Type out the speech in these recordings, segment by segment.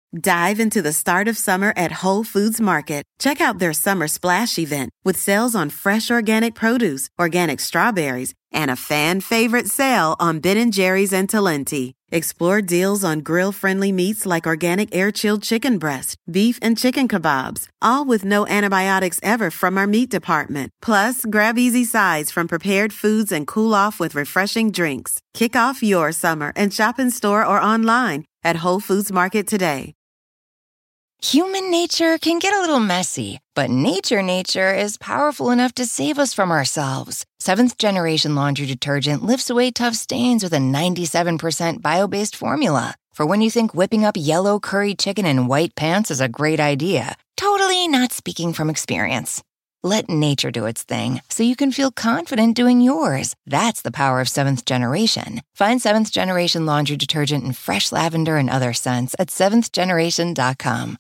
Dive into the start of summer at Whole Foods Market. Check out their Summer Splash event with sales on fresh organic produce, organic strawberries, and a fan-favorite sale on Ben & Jerry's and Talenti. Explore deals on grill-friendly meats like organic air-chilled chicken breast, beef and chicken kebabs, all with no antibiotics ever from our meat department. Plus, grab easy sides from prepared foods and cool off with refreshing drinks. Kick off your summer and shop in store or online at Whole Foods Market today. Human nature can get a little messy, but nature is powerful enough to save us from ourselves. Seventh Generation Laundry Detergent lifts away tough stains with a 97% bio-based formula. For when you think whipping up yellow curry chicken in white pants is a great idea. Totally not speaking from experience. Let nature do its thing so you can feel confident doing yours. That's the power of Seventh Generation. Find Seventh Generation Laundry Detergent in fresh lavender and other scents at seventhgeneration.com.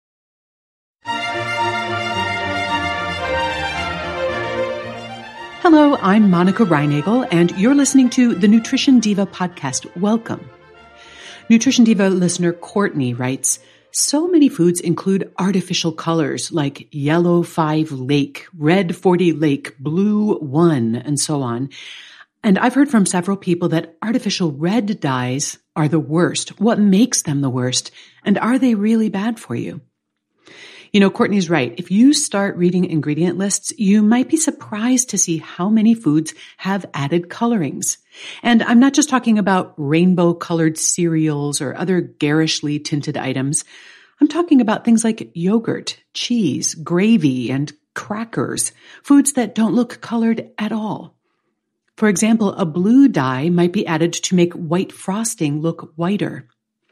Hello, I'm Monica Reinagel, and you're listening to the Nutrition Diva podcast. Welcome. Nutrition Diva listener Courtney writes, so many foods include artificial colors like yellow 5 lake, red 40 lake, blue 1, and so on. And I've heard from several people that artificial red dyes are the worst. What makes them the worst? And are they really bad for you? You know, Courtney's right. If you start reading ingredient lists, you might be surprised to see how many foods have added colorings. And I'm not just talking about rainbow-colored cereals or other garishly tinted items. I'm talking about things like yogurt, cheese, gravy, and crackers, foods that don't look colored at all. For example, a blue dye might be added to make white frosting look whiter.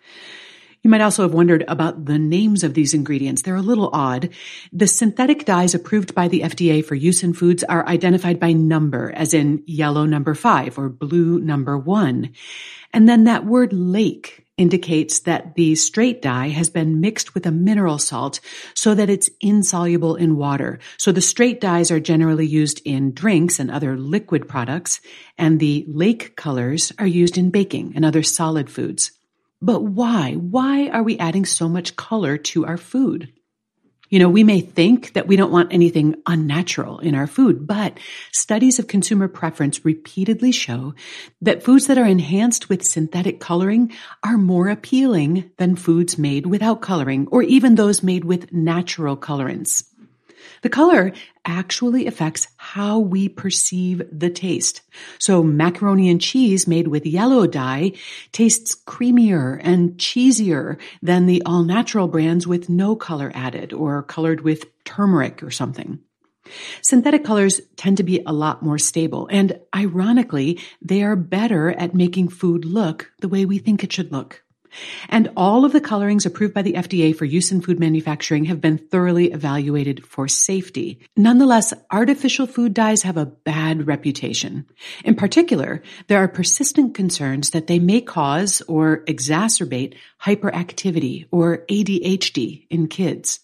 You might also have wondered about the names of these ingredients. They're a little odd. The synthetic dyes approved by the FDA for use in foods are identified by number, as in yellow number 5 or blue number 1. And then that word lake indicates that the straight dye has been mixed with a mineral salt so that it's insoluble in water. So the straight dyes are generally used in drinks and other liquid products, and the lake colors are used in baking and other solid foods. But why? Why are we adding so much color to our food? You know, we may think that we don't want anything unnatural in our food, but studies of consumer preference repeatedly show that foods that are enhanced with synthetic coloring are more appealing than foods made without coloring, or even those made with natural colorants. The color actually affects how we perceive the taste. So macaroni and cheese made with yellow dye tastes creamier and cheesier than the all-natural brands with no color added or colored with turmeric or something. Synthetic colors tend to be a lot more stable, and ironically, they are better at making food look the way we think it should look. And all of the colorings approved by the FDA for use in food manufacturing have been thoroughly evaluated for safety. Nonetheless, artificial food dyes have a bad reputation. In particular, there are persistent concerns that they may cause or exacerbate hyperactivity or ADHD in kids.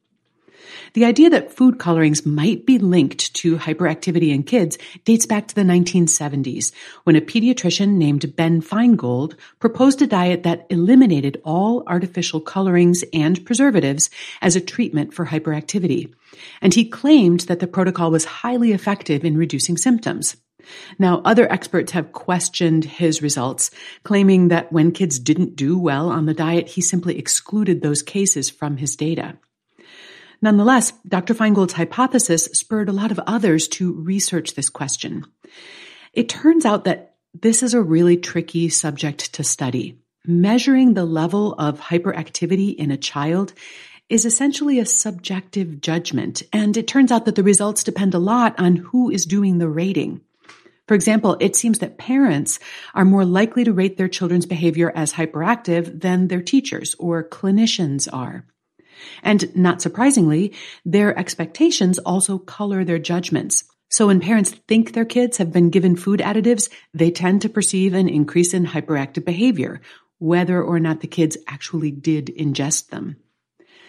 The idea that food colorings might be linked to hyperactivity in kids dates back to the 1970s, when a pediatrician named Ben Feingold proposed a diet that eliminated all artificial colorings and preservatives as a treatment for hyperactivity. And he claimed that the protocol was highly effective in reducing symptoms. Now, other experts have questioned his results, claiming that when kids didn't do well on the diet, he simply excluded those cases from his data. Nonetheless, Dr. Feingold's hypothesis spurred a lot of others to research this question. It turns out that this is a really tricky subject to study. Measuring the level of hyperactivity in a child is essentially a subjective judgment, and it turns out that the results depend a lot on who is doing the rating. For example, it seems that parents are more likely to rate their children's behavior as hyperactive than their teachers or clinicians are. And not surprisingly, their expectations also color their judgments. So when parents think their kids have been given food additives, they tend to perceive an increase in hyperactive behavior, whether or not the kids actually did ingest them.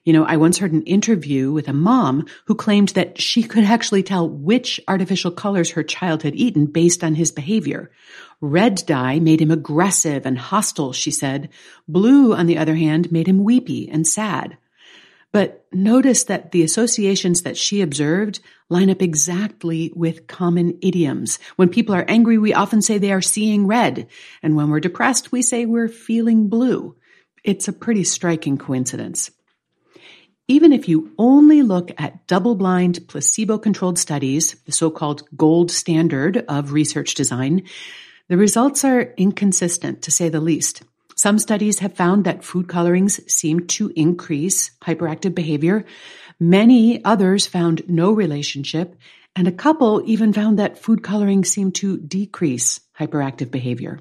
I once heard an interview with a mom who claimed that she could actually tell which artificial colors her child had eaten based on his behavior. Red dye made him aggressive and hostile, she said. Blue, on the other hand, made him weepy and sad. But notice that the associations that she observed line up exactly with common idioms. When people are angry, we often say they are seeing red. And when we're depressed, we say we're feeling blue. It's a pretty striking coincidence. Even if you only look at double-blind, placebo-controlled studies, the so-called gold standard of research design, the results are inconsistent, to say the least. Some studies have found that food colorings seem to increase hyperactive behavior. Many others found no relationship, and a couple even found that food coloring seemed to decrease hyperactive behavior.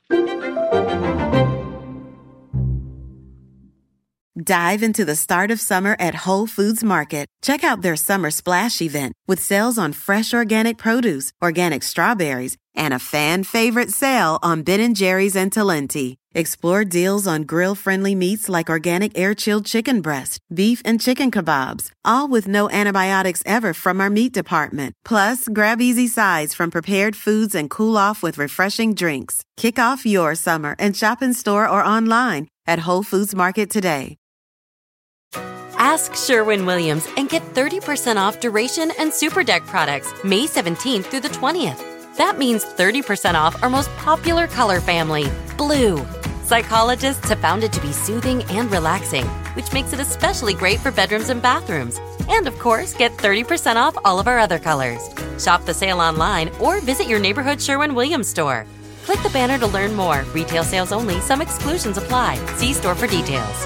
Dive into the start of summer at Whole Foods Market. Check out their Summer Splash event with sales on fresh organic produce, organic strawberries, and a fan-favorite sale on Ben & Jerry's and Talenti. Explore deals on grill-friendly meats like organic air-chilled chicken breast, beef and chicken kebabs, all with no antibiotics ever from our meat department. Plus, grab easy sides from prepared foods and cool off with refreshing drinks. Kick off your summer and shop in store or online at Whole Foods Market today. Ask Sherwin-Williams and get 30% off Duration and Super Deck products May 17th through the 20th. That means 30% off our most popular color family, blue. Psychologists have found it to be soothing and relaxing, which makes it especially great for bedrooms and bathrooms. And, of course, get 30% off all of our other colors. Shop the sale online or visit your neighborhood Sherwin-Williams store. Click the banner to learn more. Retail sales only. Some exclusions apply. See store for details.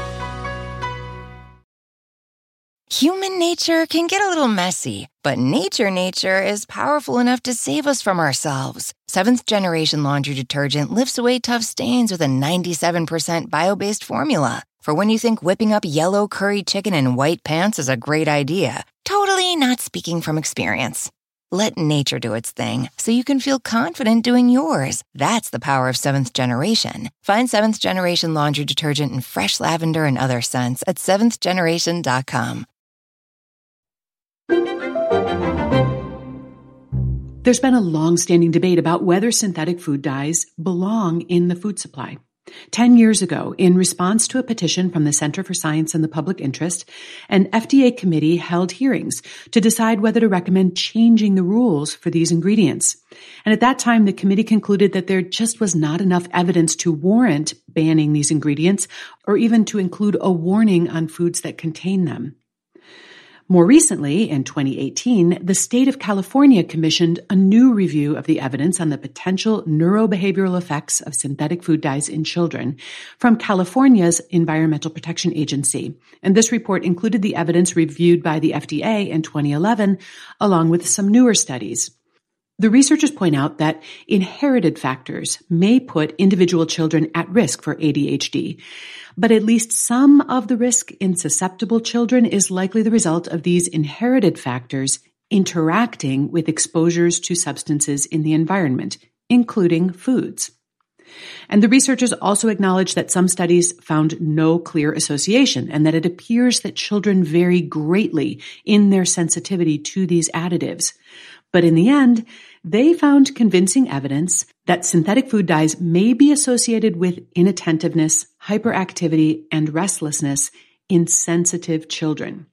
Human nature can get a little messy, but nature is powerful enough to save us from ourselves. Seventh Generation Laundry Detergent lifts away tough stains with a 97% bio-based formula. For when you think whipping up yellow curry chicken in white pants is a great idea. Totally not speaking from experience. Let nature do its thing so you can feel confident doing yours. That's the power of Seventh Generation. Find Seventh Generation Laundry Detergent in fresh lavender and other scents at seventhgeneration.com. There's been a long-standing debate about whether synthetic food dyes belong in the food supply. 10 years ago, in response to a petition from the Center for Science and the Public Interest, an FDA committee held hearings to decide whether to recommend changing the rules for these ingredients. And at that time, the committee concluded that there just was not enough evidence to warrant banning these ingredients or even to include a warning on foods that contain them. More recently, in 2018, the state of California commissioned a new review of the evidence on the potential neurobehavioral effects of synthetic food dyes in children from California's Environmental Protection Agency. And this report included the evidence reviewed by the FDA in 2011, along with some newer studies. The researchers point out that inherited factors may put individual children at risk for ADHD, but at least some of the risk in susceptible children is likely the result of these inherited factors interacting with exposures to substances in the environment, including foods. And the researchers also acknowledge that some studies found no clear association and that it appears that children vary greatly in their sensitivity to these additives. But in the end, they found convincing evidence that synthetic food dyes may be associated with inattentiveness, hyperactivity, and restlessness in sensitive children.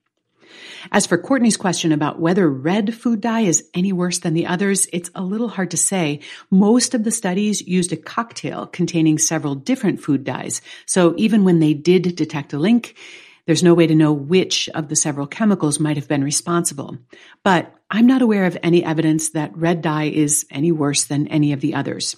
As for Courtney's question about whether red food dye is any worse than the others, it's a little hard to say. Most of the studies used a cocktail containing several different food dyes, so even when they did detect a link, there's no way to know which of the several chemicals might have been responsible. But I'm not aware of any evidence that red dye is any worse than any of the others.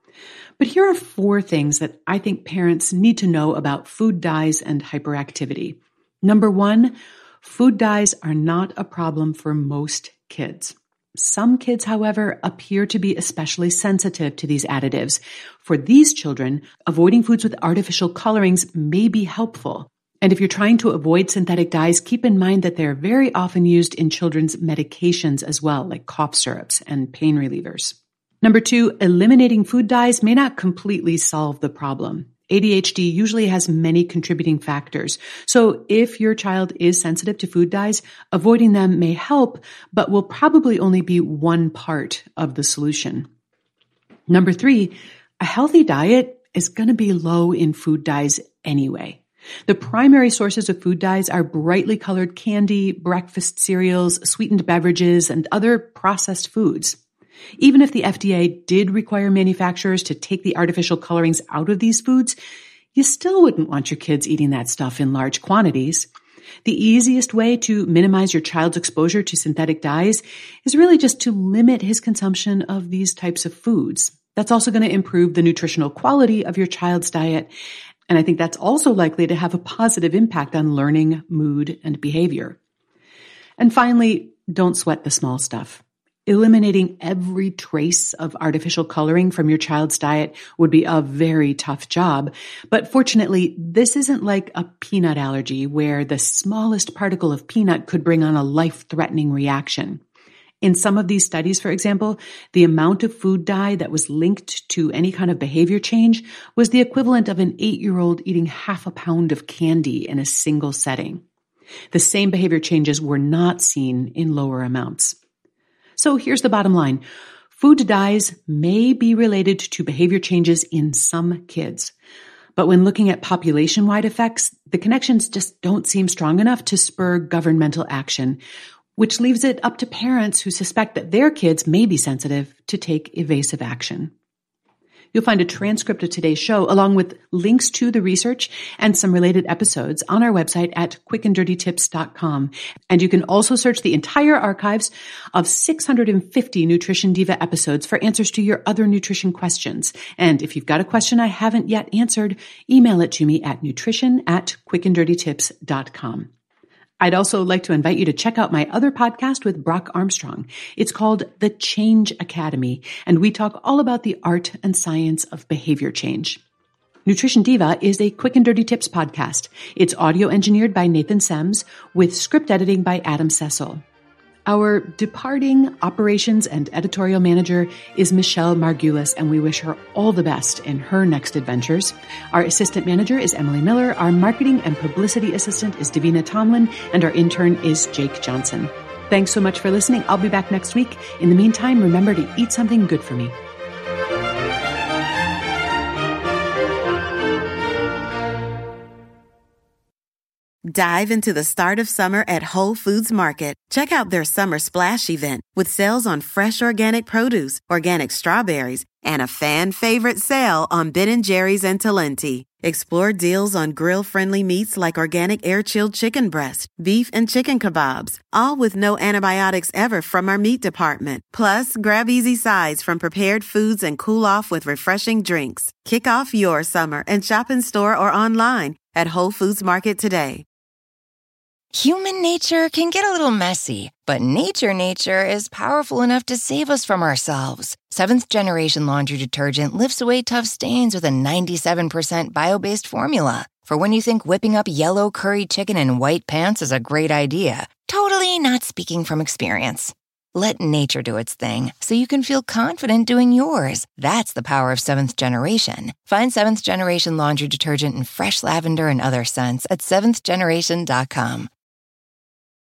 But here are 4 things that I think parents need to know about food dyes and hyperactivity. Number 1, food dyes are not a problem for most kids. Some kids, however, appear to be especially sensitive to these additives. For these children, avoiding foods with artificial colorings may be helpful. And if you're trying to avoid synthetic dyes, keep in mind that they're very often used in children's medications as well, like cough syrups and pain relievers. Number 2, eliminating food dyes may not completely solve the problem. ADHD usually has many contributing factors. So if your child is sensitive to food dyes, avoiding them may help, but will probably only be one part of the solution. Number 3, a healthy diet is going to be low in food dyes anyway. The primary sources of food dyes are brightly colored candy, breakfast cereals, sweetened beverages, and other processed foods. Even if the FDA did require manufacturers to take the artificial colorings out of these foods, you still wouldn't want your kids eating that stuff in large quantities. The easiest way to minimize your child's exposure to synthetic dyes is really just to limit his consumption of these types of foods. That's also going to improve the nutritional quality of your child's diet. And I think that's also likely to have a positive impact on learning, mood, and behavior. And finally, don't sweat the small stuff. Eliminating every trace of artificial coloring from your child's diet would be a very tough job. But fortunately, this isn't like a peanut allergy where the smallest particle of peanut could bring on a life-threatening reaction. In some of these studies, for example, the amount of food dye that was linked to any kind of behavior change was the equivalent of an 8-year-old eating half a pound of candy in a single setting. The same behavior changes were not seen in lower amounts. So here's the bottom line. Food dyes may be related to behavior changes in some kids. But when looking at population-wide effects, the connections just don't seem strong enough to spur governmental action, which leaves it up to parents who suspect that their kids may be sensitive to take evasive action. You'll find a transcript of today's show along with links to the research and some related episodes on our website at quickanddirtytips.com. And you can also search the entire archives of 650 Nutrition Diva episodes for answers to your other nutrition questions. And if you've got a question I haven't yet answered, email it to me at nutrition@quickanddirtytips.com. I'd also like to invite you to check out my other podcast with Brock Armstrong. It's called The Change Academy, and we talk all about the art and science of behavior change. Nutrition Diva is a Quick and Dirty Tips podcast. It's audio engineered by Nathan Sems with script editing by Adam Cecil. Our departing operations and editorial manager is Michelle Margulis, and we wish her all the best in her next adventures. Our assistant manager is Emily Miller. Our marketing and publicity assistant is Davina Tomlin, and our intern is Jake Johnson. Thanks so much for listening. I'll be back next week. In the meantime, remember to eat something good for me. Dive into the start of summer at Whole Foods Market. Check out their Summer Splash event with sales on fresh organic produce, organic strawberries, and a fan-favorite sale on Ben & Jerry's and Talenti. Explore deals on grill-friendly meats like organic air-chilled chicken breast, beef and chicken kebabs, all with no antibiotics ever from our meat department. Plus, grab easy sides from prepared foods and cool off with refreshing drinks. Kick off your summer and shop in store or online at Whole Foods Market today. Human nature can get a little messy, but nature is powerful enough to save us from ourselves. Seventh Generation Laundry Detergent lifts away tough stains with a 97% bio-based formula. For when you think whipping up yellow curry chicken in white pants is a great idea. Totally not speaking from experience. Let nature do its thing so you can feel confident doing yours. That's the power of Seventh Generation. Find Seventh Generation Laundry Detergent in fresh lavender and other scents at seventhgeneration.com.